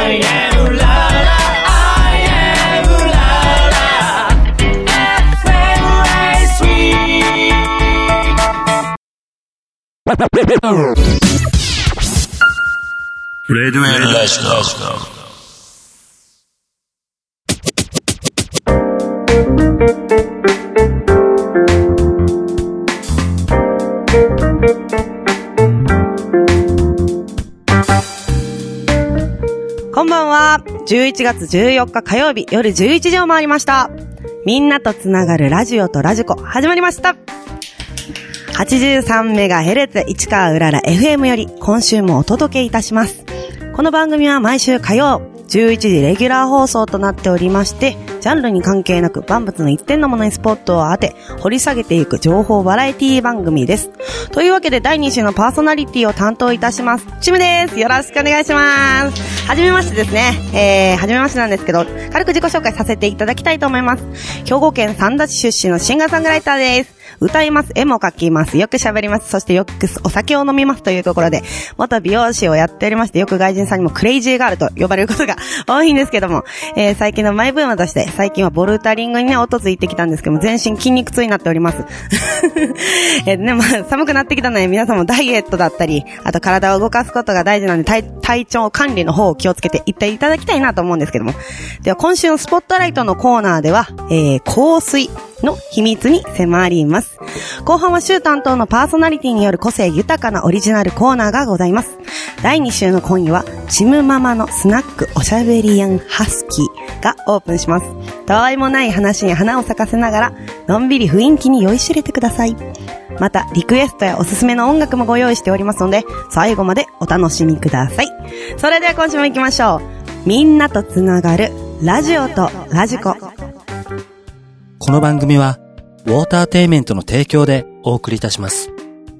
I am la la I am la la FM Sweet レディオエルラジオこんばんは。11月14日火曜日夜11時を回りました。みんなとつながるラジオとラジコ始まりました。83MHz 市川うらら FM より今週もお届けいたします。この番組は毎週火曜11時レギュラー放送となっておりまして、ジャンルに関係なく万物の一点のものにスポットを当て掘り下げていく情報バラエティ番組です。というわけで第2週のパーソナリティを担当いたしますチムです。よろしくお願いします。はじめましてですね。はじめましてなんですけど、軽く自己紹介させていただきたいと思います。兵庫県三田市出身のシンガーソングライターです。歌います、絵も描きます、よく喋ります、そしてよくお酒を飲みますというところで、元美容師をやっておりまして、よく外人さんにもクレイジーガールと呼ばれることが多いんですけども、最近のマイブームとして、最近はボルダリングにね、音ついてきたんですけども、全身筋肉痛になっております。ね、まあ、寒くなってきたので、皆さんもダイエットだったり、あと体を動かすことが大事なので、体調管理の方を気をつけていっていただきたいなと思うんですけども。では、今週のスポットライトのコーナーでは、香水の秘密に迫ります。後半は週担当のパーソナリティによる個性豊かなオリジナルコーナーがございます。第2週の今夜はチムママのスナックおしゃべりやんハスキーがオープンします。たわいもない話に花を咲かせながらのんびり雰囲気に酔いしれてください。またリクエストやおすすめの音楽もご用意しておりますので、最後までお楽しみください。それでは今週も行きましょう。みんなとつながるラジオとラジコ。 この番組はウォーターテイメントの提供でお送りいたします。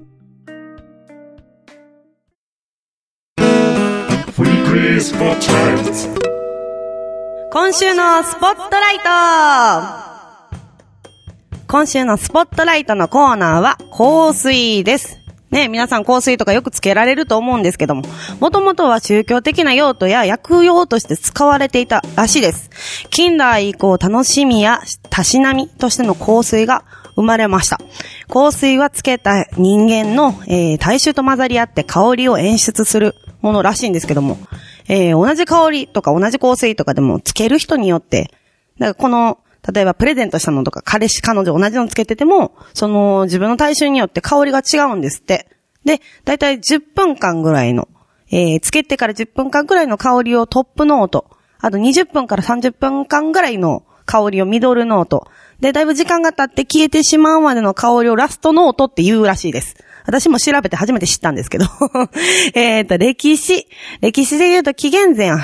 今週のスポットライト。今週のスポットライトのコーナーは香水です。ね、皆さん香水とかよくつけられると思うんですけども、もともとは宗教的な用途や薬用として使われていたらしいです。近代以降、楽しみやたしなみとしての香水が生まれました。香水はつけた人間の、体臭と混ざり合って香りを演出するものらしいんですけども、同じ香りとか同じ香水とかでもつける人によって、だからこの例えばプレゼントしたのとか彼氏彼女同じのつけてても、その自分の体臭によって香りが違うんですって。で、だいたい10分間ぐらいの、つけてから10分間ぐらいの香りをトップノート、あと20分から30分間ぐらいの香りをミドルノート、で、だいぶ時間が経って消えてしまうまでの香りをラストノートって言うらしいです。私も調べて初めて知ったんですけど。歴史で言うと紀元前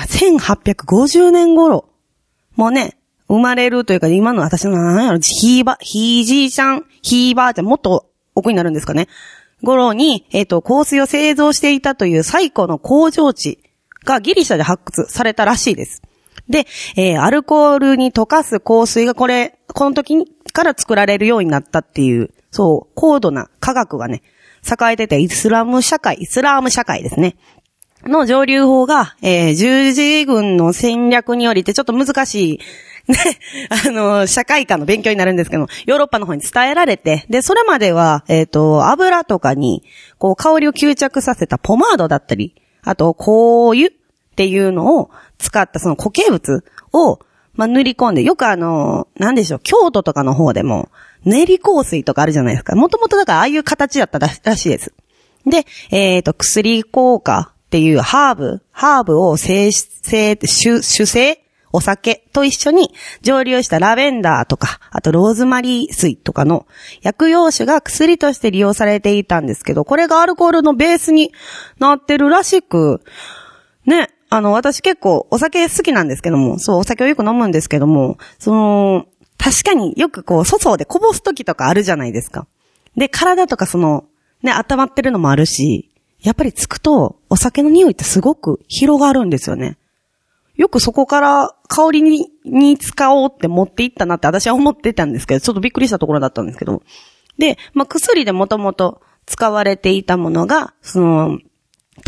1850年頃。もうね、生まれるというか、今の私の何やろ、ひいじいちゃん、ひいばあちゃん、もっと奥になるんですかね。頃に、香水を製造していたという最古の工場地がギリシャで発掘されたらしいです。で、アルコールに溶かす香水がこの時から作られるようになったっていう、そう、高度な科学がね、栄えててイスラーム社会ですね。の上流法が、十字軍の戦略によりってちょっと難しい、ね、社会科の勉強になるんですけど、ヨーロッパの方に伝えられて、で、それまでは、油とかに、こう、香りを吸着させたポマードだったり、あと、香油っていうのを使ったその固形物を、塗り込んで、よくなんでしょう、京都とかの方でも、練り香水とかあるじゃないですか。もともとだからああいう形だったらしいです。で、薬効果っていうハーブを主成お酒と一緒に蒸留したラベンダーとか、あとローズマリー水とかの薬用酒が薬として利用されていたんですけど、これがアルコールのベースになってるらしく、ね、私結構お酒好きなんですけども、そう、お酒をよく飲むんですけども、確かによくこう、粗相でこぼす時とかあるじゃないですか。で、体とか温まってるのもあるし、やっぱりつくと、お酒の匂いってすごく広がるんですよね。よくそこから香りに使おうって持っていったなって私は思ってたんですけど、ちょっとびっくりしたところだったんですけど。で、薬でもともと使われていたものが、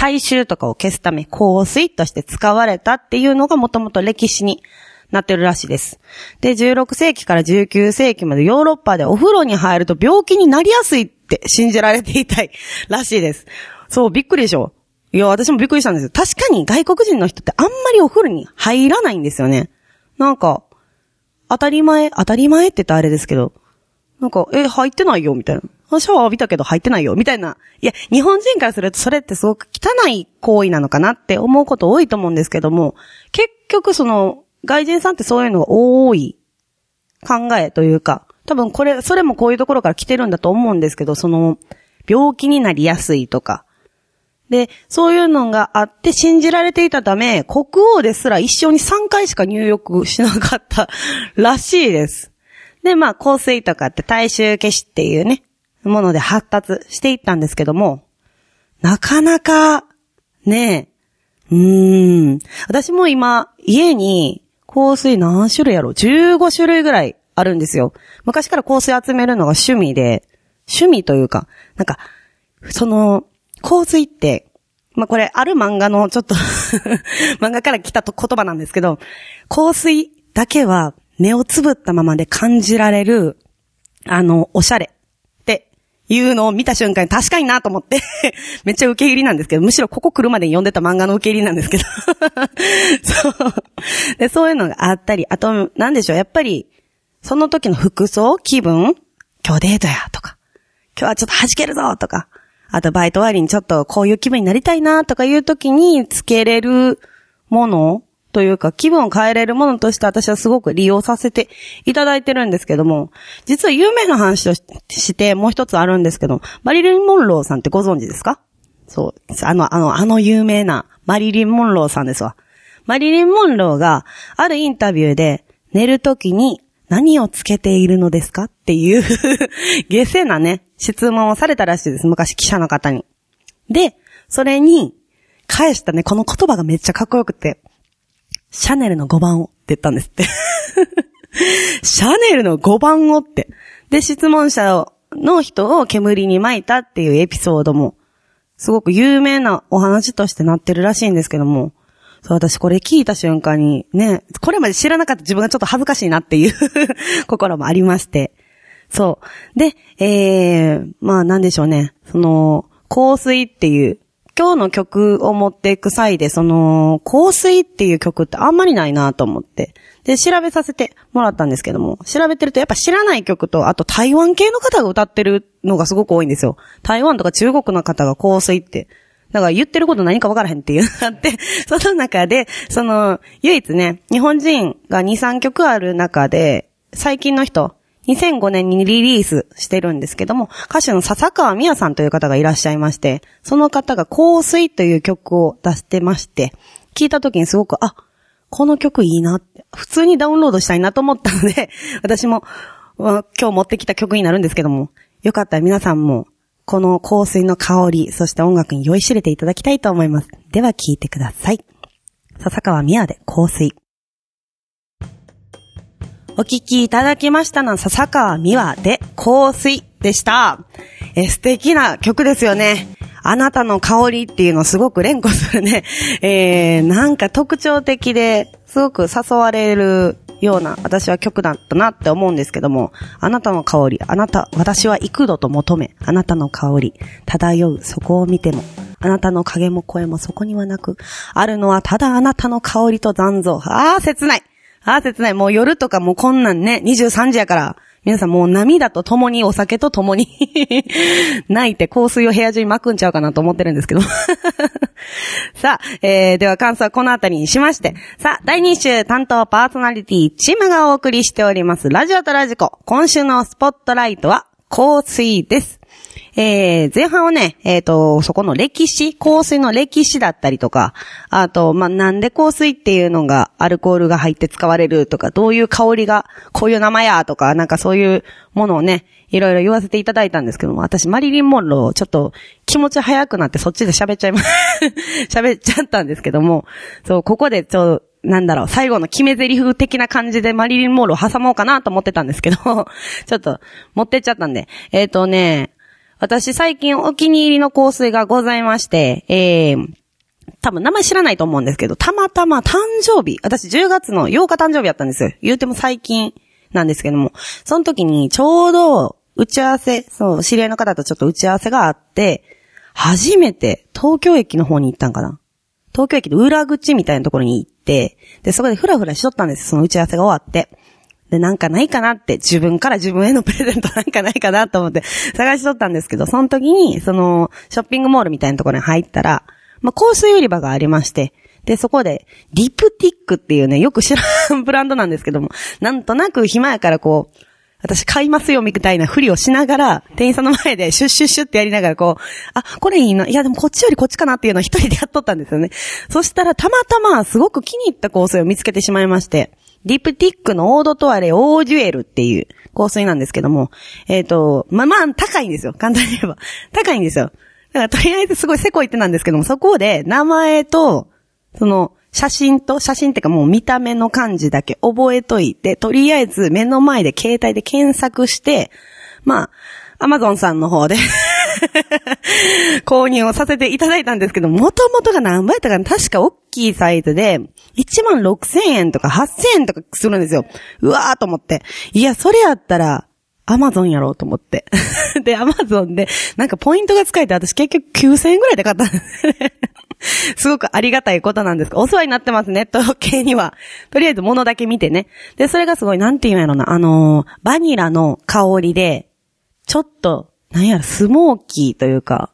体臭とかを消すため香水として使われたっていうのがもともと歴史になってるらしいです。で、16世紀から19世紀までヨーロッパでお風呂に入ると病気になりやすいって信じられていたいらしいです。そう、びっくりでしょ。いや、私もびっくりしたんですよ。確かに外国人の人ってあんまりお風呂に入らないんですよね。なんか、当たり前って言ったらあれですけど、なんか、入ってないよ、みたいな。シャワー浴びたけど入ってないよ、みたいな。いや、日本人からするとそれってすごく汚い行為なのかなって思うこと多いと思うんですけども、結局外人さんってそういうのが多い考えというか、多分それもこういうところから来てるんだと思うんですけど、病気になりやすいとか。で、そういうのがあって信じられていたため、国王ですら一生に3回しか入浴しなかったらしいです。で、香水とかって体臭消しっていうね、もので発達していったんですけども、なかなか、ね私も今、家に香水何種類やろ ?15 種類ぐらいあるんですよ。昔から香水集めるのが趣味というか、なんか、香水って、これ、ある漫画のちょっと漫画から来た言葉なんですけど、香水だけは目をつぶったままで感じられる、おしゃれっていうのを見た瞬間に確かになと思ってめっちゃ受け入りなんですけど、むしろここ来るまでに読んでた漫画の受け入りなんですけどで、そういうのがあったり、あと、なんでしょう、やっぱり、その時の服装、気分、今日デートやとか、今日はちょっと弾けるぞとか、あとバイト終わりにちょっとこういう気分になりたいなとかいう時につけれるものというか気分を変えれるものとして私はすごく利用させていただいてるんですけども、実は有名な話としてもう一つあるんですけど、マリリン・モンローさんってご存知ですか？そう、有名なマリリン・モンローさんですわ。マリリン・モンローがあるインタビューで寝る時に何をつけているのですかっていう下世なね、質問をされたらしいです。昔記者の方に。で、それに返したね、この言葉がめっちゃかっこよくて、シャネルの5番をって言ったんですって。シャネルの5番をって。で、質問者の人を煙に巻いたっていうエピソードも、すごく有名なお話としてなってるらしいんですけども、そう、私これ聞いた瞬間にね、これまで知らなかった自分がちょっと恥ずかしいなっていう心もありまして。そう。で、なんでしょうね。香水っていう、今日の曲を持っていく際で、香水っていう曲ってあんまりないなと思って。で、調べさせてもらったんですけども、調べてるとやっぱ知らない曲と、あと台湾系の方が歌ってるのがすごく多いんですよ。台湾とか中国の方が香水って、だから言ってること何か分からへんっていうのがあって、その中で、唯一ね、日本人が2、3曲ある中で、最近の人、2005年にリリースしてるんですけども、歌手の笹川美也さんという方がいらっしゃいまして、その方が香水という曲を出してまして、聞いた時にすごく、この曲いいなって、普通にダウンロードしたいなと思ったので、私も今日持ってきた曲になるんですけども、よかったら皆さんも、この香水の香り、そして音楽に酔いしれていただきたいと思います。では聴いてください。笹川美也で香水。お聴きいただきましたのは笹川美和で香水でした。素敵な曲ですよね。あなたの香りっていうのをすごく連呼するね。なんか特徴的ですごく誘われるような私は曲だったなって思うんですけども、あなたの香り、私は幾度と求め、あなたの香り、漂うそこを見ても、あなたの影も声もそこにはなく、あるのはただあなたの香りと残像。切ない。切ない。もう夜とかもうこんなんね、23時やから、皆さんもう涙と共に、お酒と共に泣いて香水を部屋中に巻くんちゃうかなと思ってるんですけどさあ、では感想はこのあたりにしまして、さあ、第2週担当パーソナリティチームがお送りしておりますラジオとラジコ。今週のスポットライトは香水です。前半はね、そこの歴史、香水の歴史だったりとか、あと、なんで香水っていうのがアルコールが入って使われるとか、どういう香りがこういう名前やとか、なんかそういうものをね、いろいろ言わせていただいたんですけども、私マリリン・モンローちょっと気持ち早くなってそっちで喋っちゃったんですけども、そう、ここで最後の決め台詞的な感じでマリリン・モンロー挟もうかなと思ってたんですけど、ちょっと持ってっちゃったんで、 私最近お気に入りの香水がございまして、多分名前知らないと思うんですけど、たまたま誕生日、私10月の8日誕生日やったんですよ。言うても最近なんですけども、その時にちょうど打ち合わせ、そう、知り合いの方とちょっと打ち合わせがあって、初めて東京駅の方に行ったんかな。東京駅の裏口みたいなところに行って、で、そこでフラフラしとったんです。その打ち合わせが終わって。で、なんかないかなって、自分から自分へのプレゼントなんかないかなと思って探しとったんですけど、その時に、ショッピングモールみたいなところに入ったら、香水売り場がありまして、で、そこで、リプティックっていうね、よく知らんブランドなんですけども、なんとなく暇やから私買いますよみたいなふりをしながら、店員さんの前でシュッシュッシュッってやりながらこれいいな、いやでもこっちよりこっちかなっていうのを一人でやっとったんですよね。そしたらたまたますごく気に入った香水を見つけてしまいまして、リプティックのオードトワレオーデュエルっていう香水なんですけども、高いんですよ。簡単に言えば。高いんですよ。だからとりあえずすごいせこい手なんですけども、そこで名前と、写真ってかもう見た目の漢字だけ覚えといて、とりあえず目の前で携帯で検索して、Amazon さんの方で購入をさせていただいたんですけど、元々が何倍やったかな、確か大きいサイズで、16,000円とか8,000円とかするんですよ。うわーと思って。いや、それやったら、Amazon やろうと思って。で、Amazon で、なんかポイントが使えて、私結局9,000円ぐらいで買ったんですね。すごくありがたいことなんですが、お世話になってます、ネット系には。とりあえず物だけ見てね。で、それがすごい、なんて言うんやろな、バニラの香りで、ちょっと、スモーキーというか、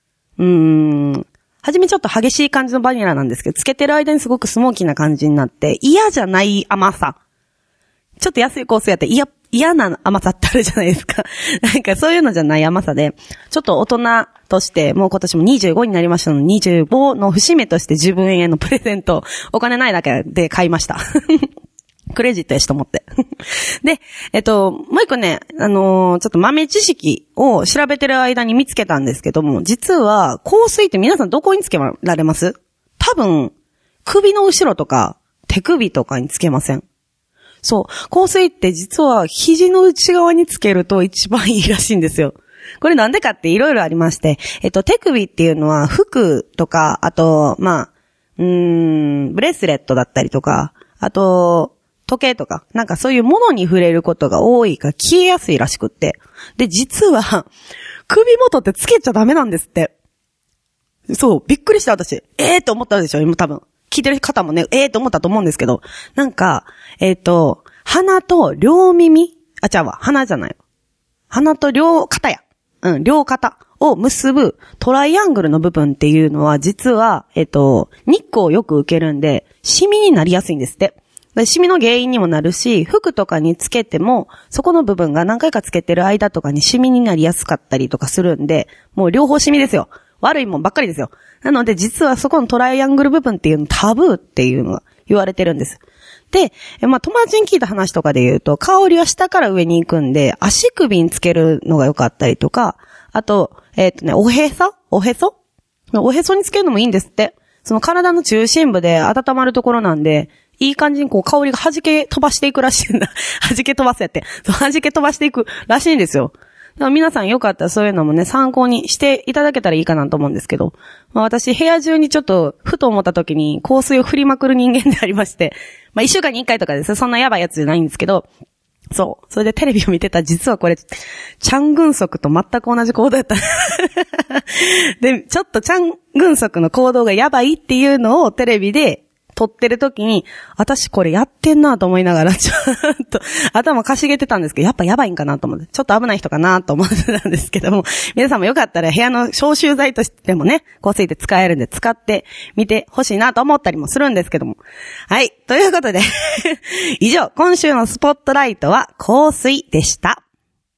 はじめちょっと激しい感じのバニラなんですけど、つけてる間にすごくスモーキーな感じになって、嫌じゃない甘さ。ちょっと安い香水やって嫌な甘さってあるじゃないですか。なんかそういうのじゃない甘さで、ちょっと大人として、もう今年も25になりましたので、25の節目として自分へのプレゼント、お金ないだけで買いました。クレジットやしと思って。で、もう一個ね、ちょっと豆知識を調べてる間に見つけたんですけども、実は香水って皆さんどこにつけられます？多分、首の後ろとか手首とかにつけません？そう。香水って実は肘の内側につけると一番いいらしいんですよ。これなんでかっていろいろありまして、手首っていうのは服とか、あと、ブレスレットだったりとか、あと、時計とか、なんかそういうものに触れることが多いから消えやすいらしくって。で、実は、首元ってつけちゃダメなんですって。そう、びっくりした私。って思ったでしょ今多分。聞いてる方もね、と思ったと思うんですけど。なんか、鼻と両耳、鼻じゃない。鼻と両肩や。両肩を結ぶトライアングルの部分っていうのは、実は、日光をよく受けるんで、シミになりやすいんですって。シミの原因にもなるし、服とかにつけても、そこの部分が何回かつけてる間とかにシミになりやすかったりとかするんで、もう両方シミですよ。悪いもんばっかりですよ。なので実はそこのトライアングル部分っていうのタブーっていうのが言われてるんです。で、友達に聞いた話とかで言うと、香りは下から上に行くんで、足首につけるのが良かったりとか、あと、おへそにつけるのもいいんですって。その体の中心部で温まるところなんで、いい感じに香りが弾け飛ばしていくらしいんだ。弾け飛ばすやって。弾け飛ばしていくらしいんですよ。だから皆さんよかったらそういうのもね、参考にしていただけたらいいかなと思うんですけど。私、部屋中にちょっと、ふと思った時に香水を振りまくる人間でありまして、1週間に1回とかです。そんなやばいやつじゃないんですけど、そう。それでテレビを見てたら実はこれ、チャン・グンソクと全く同じ行動やった。で、ちょっとチャン・グンソクの行動がやばいっていうのをテレビで撮ってる時に、私これやってんなと思いながら、ちょっと頭かしげてたんですけど、やっぱやばいんかなと思って、ちょっと危ない人かなと思ってたんですけども、皆さんもよかったら部屋の消臭剤としてもね、香水って使えるんで使ってみてほしいなと思ったりもするんですけども。はい。ということで、以上、今週のスポットライトは香水でした。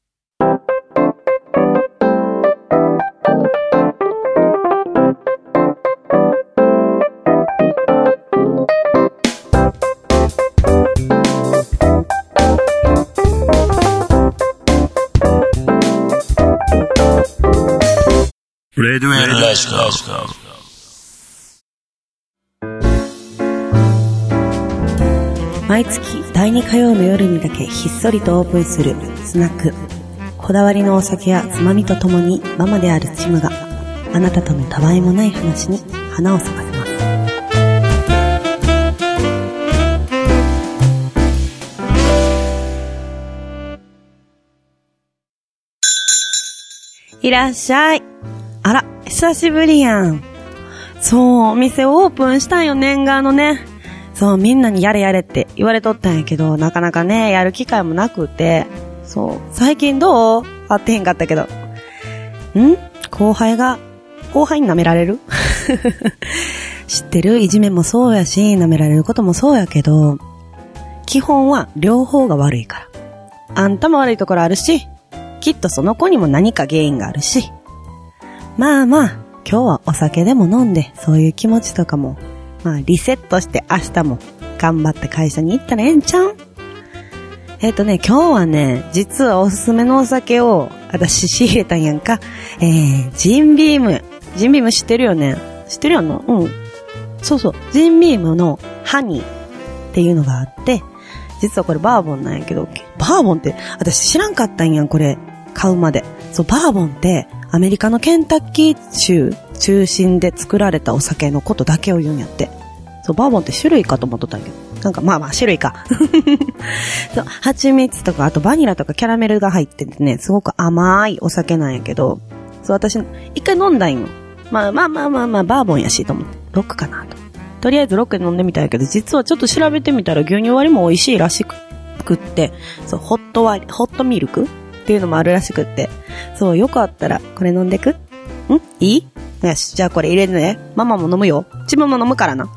レディオエルラジコ。 毎月第2火曜の夜にだけひっそりとオープンするスナックこだわりのお酒やつまみとともにママであるチムがあなたとのたわいもない話に花を咲かせます。いらっしゃい。あら、久しぶりやん。そう、お店オープンしたんよ、念願のね。そう、みんなにやれやれって言われとったんやけど、なかなかね、やる機会もなくて。そう、最近どう？会ってへんかったけど。後輩に舐められる知ってる？いじめもそうやし、舐められることもそうやけど、基本は両方が悪いから。あんたも悪いところあるし、きっとその子にも何か原因があるし。まあまあ、今日はお酒でも飲んで、そういう気持ちとかも、まあリセットして明日も頑張って会社に行ったらええんちゃう？今日はね、実はおすすめのお酒を私仕入れたんやんか。ジンビーム。ジンビーム知ってるよね？知ってるやんの？うん。そうそう。ジンビームのハニーっていうのがあって、実はこれバーボンなんやけど、バーボンって私知らんかったんやん、これ。買うまで。そう、バーボンってアメリカのケンタッキー州中心で作られたお酒のことだけを言うんやって。そう、バーボンって種類かと思っとったんやけど。なんかまあまあ種類か。そう、蜂蜜とかあとバニラとかキャラメルが入っててね、すごく甘いお酒なんやけど、そう、私一回飲んだんよ。まあバーボンやしと思って、ロックかなと。とりあえずロックで飲んでみたんやけど、実はちょっと調べてみたら牛乳割りも美味しいらしくって、そう、ホットミルクっていうのもあるらしくって、そう、よかったらこれ飲んでく？いい？よし、じゃあこれ入れるね。ママも飲むよ。自分も飲むからな。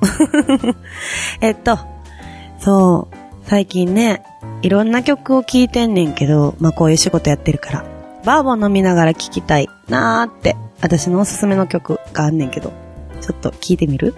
そう、最近ね、いろんな曲を聴いてんねんけど、まあこういう仕事やってるから、バーボン飲みながら聴きたいなーって、私のおすすめの曲があんねんけど、ちょっと聴いてみる？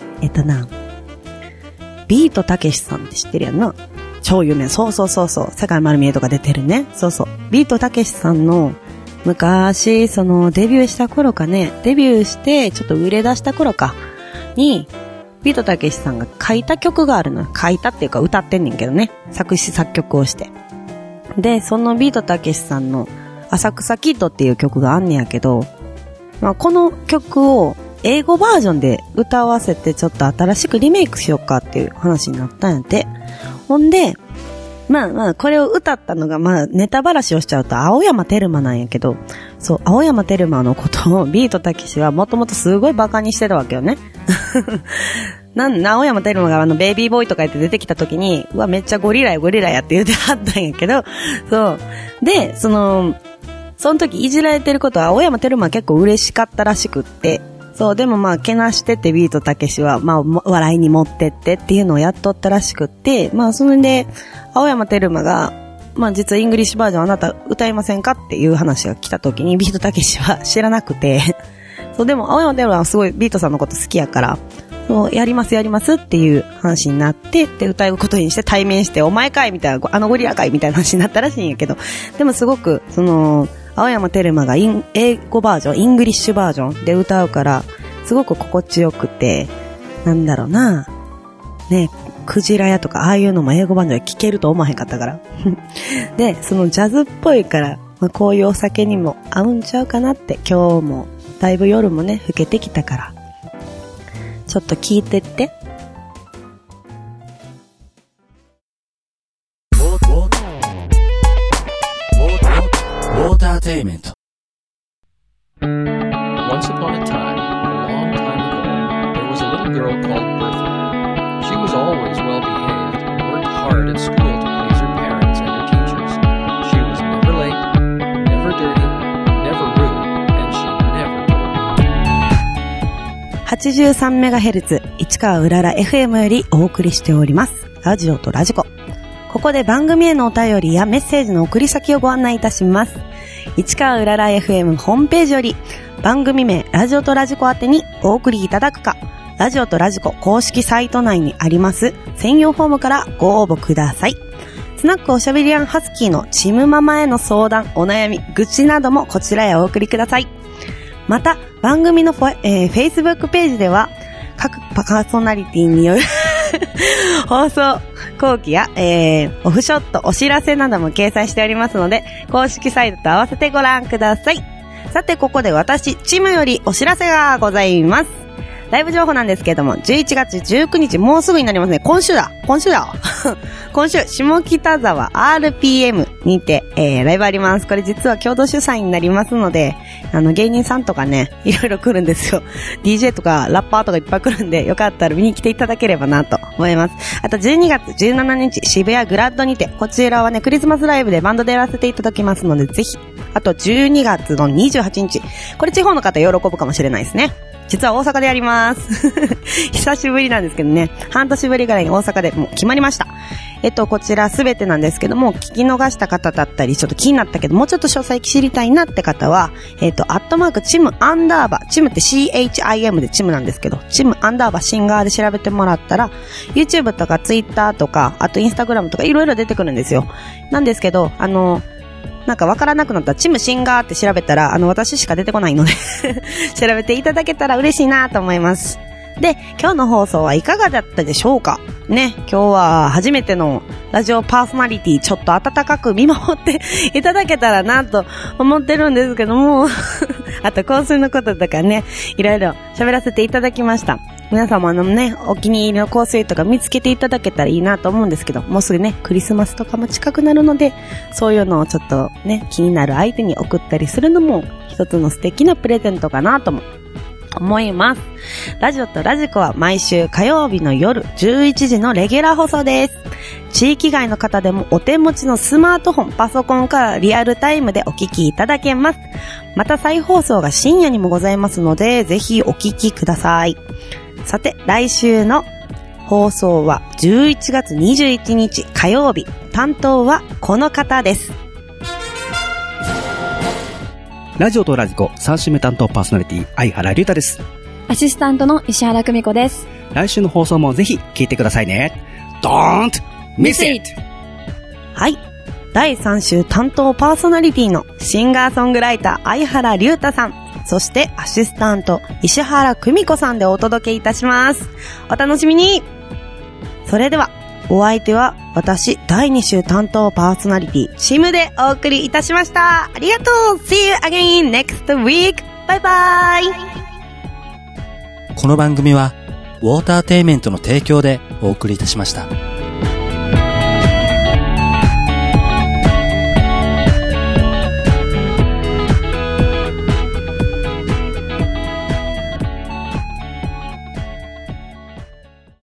ビートたけしさんって知ってるやんな。超有名。そう。世界丸見えとか出てるね。そう。ビートたけしさんの、昔、そのデビューした頃かね、デビューしてちょっと売れ出した頃かに、ビートたけしさんが書いた曲があるの。書いたっていうか歌ってんねんけどね。作詞作曲をして。で、そのビートたけしさんの浅草キッドっていう曲があんねやけど、まあ、この曲を英語バージョンで歌わせてちょっと新しくリメイクしようかっていう話になったんやって。ほんで、まあ、これを歌ったのが、まあ、ネタばらしをしちゃうと、青山テルマなんやけど、そう、青山テルマのことを、ビートたけしはもともとすごいバカにしてたわけよね。青山テルマがベイビーボーイとか言って出てきた時に、うわ、めっちゃゴリラやって言ってはったんやけど、そう。で、その時いじられてることは、青山テルマは結構嬉しかったらしくって、そう、でもまあ、けなしてってビートたけしは、まあ、笑いに持ってってっていうのをやっとったらしくって、まあ、それで、青山テルマが、まあ、実はイングリッシュバージョンあなた歌いませんかっていう話が来た時に、ビートたけしは知らなくて、そう、でも、青山テルマはすごいビートさんのこと好きやから、そう、やりますっていう話になって、で、歌うことにして対面して、お前かいみたいな、ゴリラかいみたいな話になったらしいんやけど、でもすごく、青山テルマが英語バージョン、イングリッシュバージョンで歌うから、すごく心地よくて、なんだろうな、ね、クジラ屋とかああいうのも英語バージョンで聴けると思わへんかったから。で、そのジャズっぽいから、まあ、こういうお酒にも合うんちゃうかなって、今日も、だいぶ夜もね、更けてきたから、ちょっと聞いてって。 ウォーターテイメント。 Once upon a time, a long time ago, there was a little girl called Bertha. She was always well behaved and worked hard at school to please her parents and her teachers. She was never late, never dirty, never rude, and she never told. 83MHz 市川うらら FM よりお送りしております。ラジオとラジコ。ここで番組へのお便りやメッセージの送り先をご案内いたします。市川うらら FM ホームページより番組名ラジオとラジコ宛てにお送りいただくか、ラジオとラジコ公式サイト内にあります専用フォームからご応募ください。スナックおしゃべりアンハスキーのチムママへの相談、お悩み、愚痴などもこちらへお送りください。また番組のFacebook ページでは各パーソナリティによる放送後期や、オフショット、お知らせなども掲載しておりますので、公式サイトと合わせてご覧ください。さて、ここで私、チムよりお知らせがございます。ライブ情報なんですけれども、11月19日、もうすぐになりますね。今週今週、下北沢 RPM にて、ライブあります。これ実は共同主催になりますので、芸人さんとかね、いろいろ来るんですよ。DJ とかラッパーとかいっぱい来るんで、よかったら見に来ていただければなと思います。あと12月17日、渋谷グラッドにて、こちらはね、クリスマスライブでバンドでやらせていただきますので、ぜひ。あと12月の28日、これ地方の方喜ぶかもしれないですね。実は大阪でやります。久しぶりなんですけどね。半年ぶりぐらいに大阪でもう決まりました。こちらすべてなんですけども、聞き逃した方だったり、ちょっと気になったけど、もうちょっと詳細知りたいなって方は、チムアンダーバー、チムって CHIM でチムなんですけど、チムアンダーバーシンガーで調べてもらったら、YouTube とか Twitter とか、あと Instagram とかいろいろ出てくるんですよ。なんですけど、なんかわからなくなったら、チムシンガーって調べたら、私しか出てこないので、調べていただけたら嬉しいなと思います。で、今日の放送はいかがだったでしょうかね、今日は初めてのラジオパーソナリティ、ちょっと温かく見守っていただけたらなと思ってるんですけども、あと香水のこととかね、いろいろ喋らせていただきました。皆様のね、お気に入りの香水とか見つけていただけたらいいなと思うんですけど、もうすぐね、クリスマスとかも近くなるので、そういうのをちょっとね、気になる相手に送ったりするのも一つの素敵なプレゼントかなとも思います。ラジオとラジコは毎週火曜日の夜11時のレギュラー放送です。地域外の方でもお手持ちのスマートフォン、パソコンからリアルタイムでお聞きいただけます。また再放送が深夜にもございますので、ぜひお聞きください。さて、来週の放送は11月21日火曜日。担当はこの方です。 ラジオとラジコ3週目担当パーソナリティ相原龍太です。 アシスタントの石原久美子です。 来週の放送もぜひ聞いてくださいね。Don't miss it! はい。第3週担当パーソナリティのシンガーソングライター相原龍太さん、そしてアシスタント石原久美子さんでお届けいたします。お楽しみに。それではお相手は私第2週担当パーソナリティチムでお送りいたしました。ありがとう。 See you again next week. バイバイ。 この番組はウォーターテイメントの提供でお送りいたしました。